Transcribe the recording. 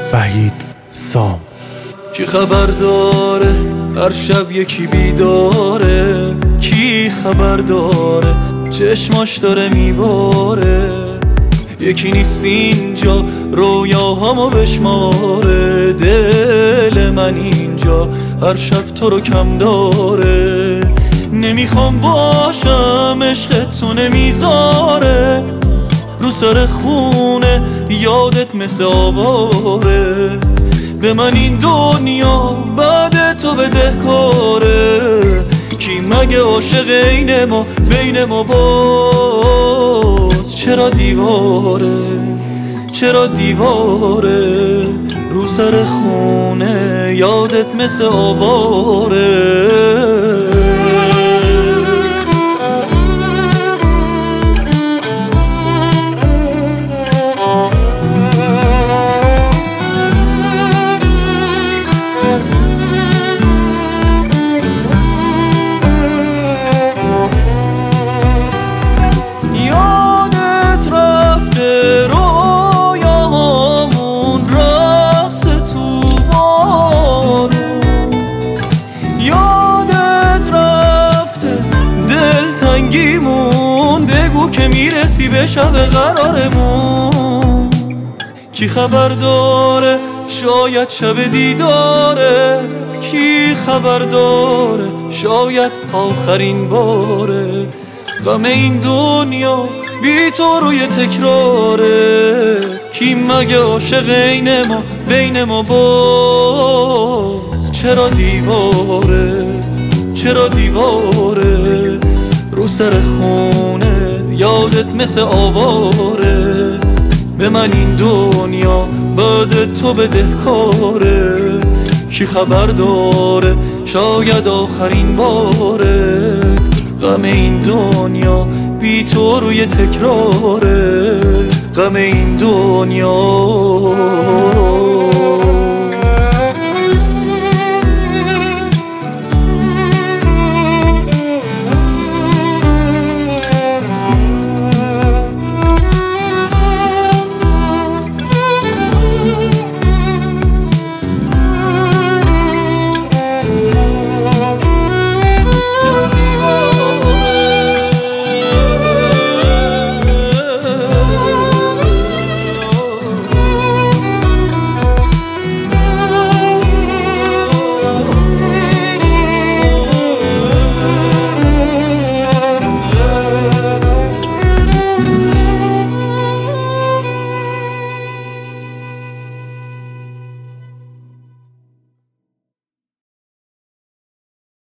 وحید سام. کی خبر داره هر شب یکی بیداره؟ کی خبر داره چشماش داره میباره؟ یکی نیست اینجا رویاهامو بشماره، دل من اینجا هر شب تو رو کم داره. نمیخوام باشم عشقت تو نمیذاره، رو سر خونه یادت مثل آواره. به من این دنیا بعد تو بدهکاره، کی مگه عاشق اینه ما بین ما باز چرا دیواره؟ چرا دیواره؟ رو سر خونه یادت مثل آواره. بگو که میرسی به شب قرارمون. کی خبر داره شاید شب دیداره؟ کی خبر داره شاید آخرین باره؟ غم این دنیا بی تو روی تکراره، کی مگه عاشق اینه ما بین ما باز چرا دیواره؟ چرا دیواره؟ رو سر خونه یادت مثل آواره. به من این دنیا بعد تو بدهکاره، کی خبر داره شاید آخرین باره؟ غم این دنیا بی تو روی تکراره، غم این دنیا